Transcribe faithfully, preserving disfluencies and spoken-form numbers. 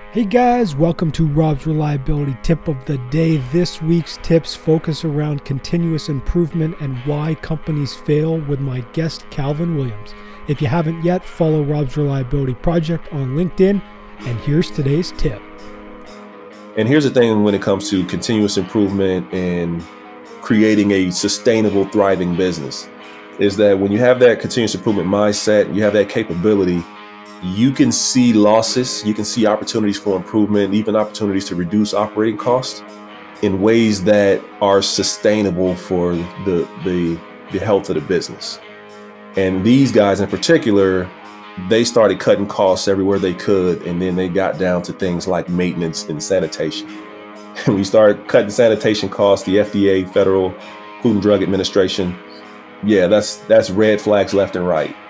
Hey guys, welcome to Rob's Reliability Tip of the Day. This week's tips focus around continuous improvement and why companies fail with my guest Calvin Williams. If you haven't yet, follow Rob's Reliability Project on LinkedIn, and here's today's tip. And here's the thing when it comes to continuous improvement and creating a sustainable, thriving business, is that when you have that continuous improvement mindset, you have that capability, you can see losses, you can see opportunities for improvement, even opportunities to reduce operating costs in ways that are sustainable for the, the, the health of the business. And these guys in particular, they started cutting costs everywhere they could, and then they got down to things like maintenance and sanitation. And when you start cutting sanitation costs, the F D A, Federal Food and Drug Administration, yeah, that's that's red flags left and right.